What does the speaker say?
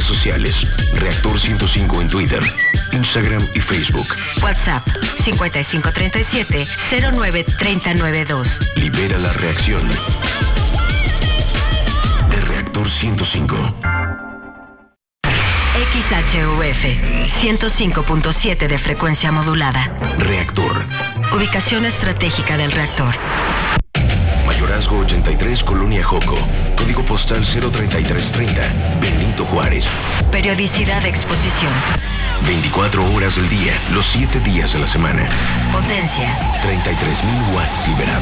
redes sociales. Reactor 105 en Twitter, Instagram y Facebook. WhatsApp 5537-093992. Libera la reacción de Reactor 105. XHUF 105.7 de frecuencia modulada. Reactor. Ubicación estratégica del reactor. Mayorazgo 83, Colonia Joco. Código postal 03330, Benito Juárez. Periodicidad de exposición. 24 horas del día, los 7 días de la semana. Potencia. 33,000 watts liberados.